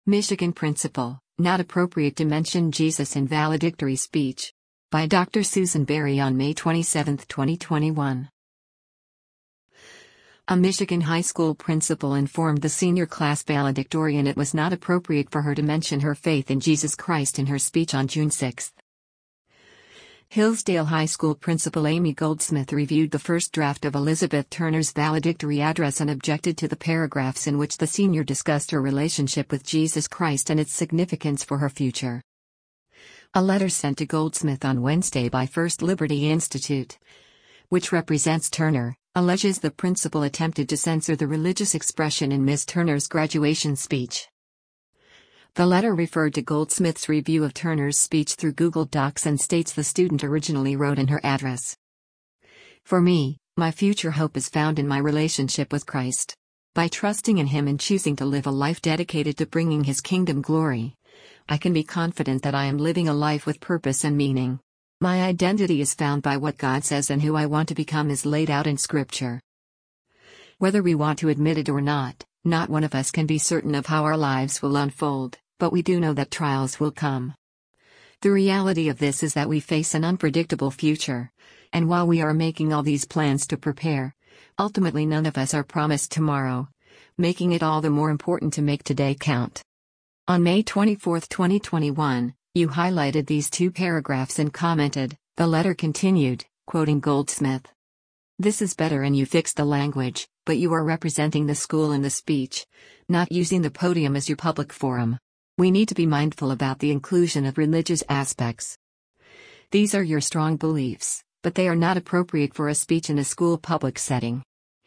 Michigan Principal, Not Appropriate to Mention Jesus in Valedictory Speech. By Dr. Susan Berry on May 27, 2021. A Michigan high school principal informed the senior class valedictorian it was not appropriate for her to mention her faith in Jesus Christ in her speech on June 6. Hillsdale High School Principal Amy Goldsmith reviewed the first draft of Elizabeth Turner's valedictory address and objected to the paragraphs in which the senior discussed her relationship with Jesus Christ and its significance for her future. A letter sent to Goldsmith on Wednesday by First Liberty Institute, which represents Turner, alleges the principal attempted to censor the religious expression in Ms. Turner's graduation speech. The letter referred to Goldsmith's review of Turner's speech through Google Docs and states the student originally wrote in her address, "For me, my future hope is found in my relationship with Christ. By trusting in Him and choosing to live a life dedicated to bringing His kingdom glory, I can be confident that I am living a life with purpose and meaning. My identity is found by what God says, and who I want to become is laid out in Scripture. Whether we want to admit it or not one of us can be certain of how our lives will unfold, but we do know that trials will come. The reality of this is that we face an unpredictable future, and while we are making all these plans to prepare, ultimately none of us are promised tomorrow, making it all the more important to make today count." On May 24, 2021, you highlighted these two paragraphs and commented, the letter continued, quoting Goldsmith, "This is better, and you fixed the language, but you are representing the school in the speech, not using the podium as your public forum. We need to be mindful about the inclusion of religious aspects. These are your strong beliefs, but they are not appropriate for a speech in a school public setting.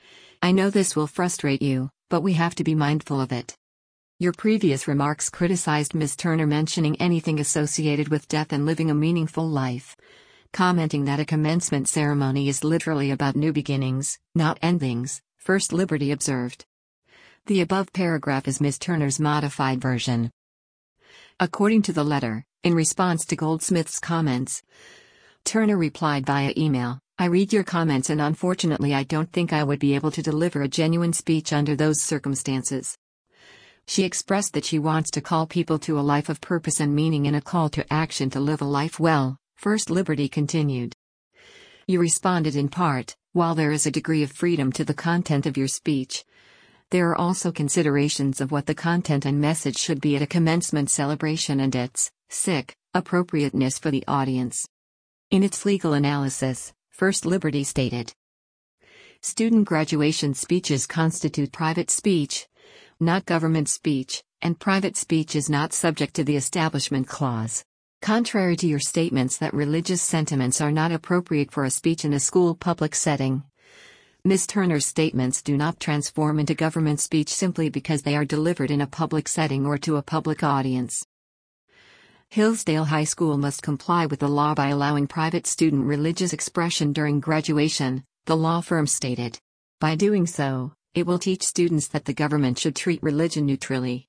I know this will frustrate you, but we have to be mindful of it. Your previous remarks criticized Ms. Turner mentioning anything associated with death and living a meaningful life, commenting that a commencement ceremony is literally about new beginnings, not endings," First Liberty observed. The above paragraph is Ms. Turner's modified version. According to the letter, in response to Goldsmith's comments, Turner replied via email, "I read your comments, and unfortunately I don't think I would be able to deliver a genuine speech under those circumstances." She expressed that she wants to call people to a life of purpose and meaning and a call to action to live a life well, First Liberty continued. You responded in part, "While there is a degree of freedom to the content of your speech, there are also considerations of what the content and message should be at a commencement celebration and its appropriateness for the audience." In its legal analysis, First Liberty stated, "Student graduation speeches constitute private speech, not government speech, and private speech is not subject to the Establishment Clause. Contrary to your statements that religious sentiments are not appropriate for a speech in a school public setting, Ms. Turner's statements do not transform into government speech simply because they are delivered in a public setting or to a public audience." Hillsdale High School must comply with the law by allowing private student religious expression during graduation, the law firm stated. By doing so, it will teach students that the government should treat religion neutrally.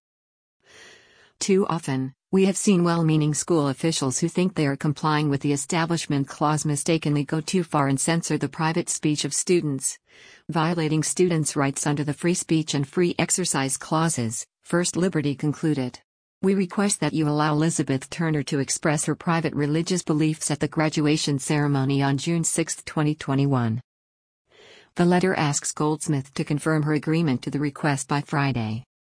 Too often, we have seen well-meaning school officials who think they are complying with the Establishment Clause mistakenly go too far and censor the private speech of students, violating students' rights under the Free Speech and Free Exercise Clauses, First Liberty concluded. We request that you allow Elizabeth Turner to express her private religious beliefs at the graduation ceremony on June 6, 2021. The letter asks Goldsmith to confirm her agreement to the request by Friday.